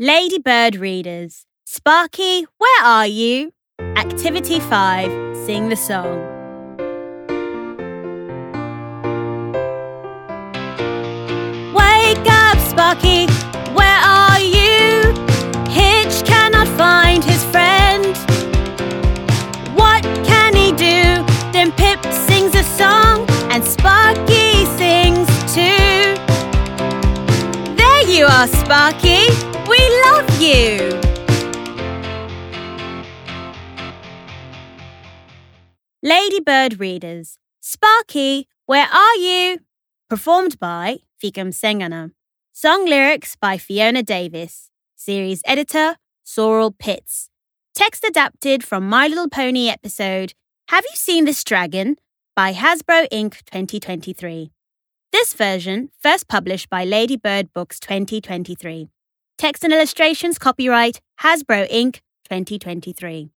Ladybird readers, Sparky, where are you? Activity 5, sing the song. Wake up, Sparky, where are you? Hitch cannot find his friend. What can he do? Then Pip sings a song and Sparky sings too. There you are, Sparky. We love you! Ladybird readers, Sparky, where are you? Performed by Fikam Sengana. Song lyrics by Fiona Davis. Series editor, Sorrel Pitts. Text adapted from My Little Pony episode Have You Seen This Dragon? By Hasbro Inc. 2023. This version first published by Ladybird Books 2023. Text and illustrations copyright Hasbro Inc. 2023.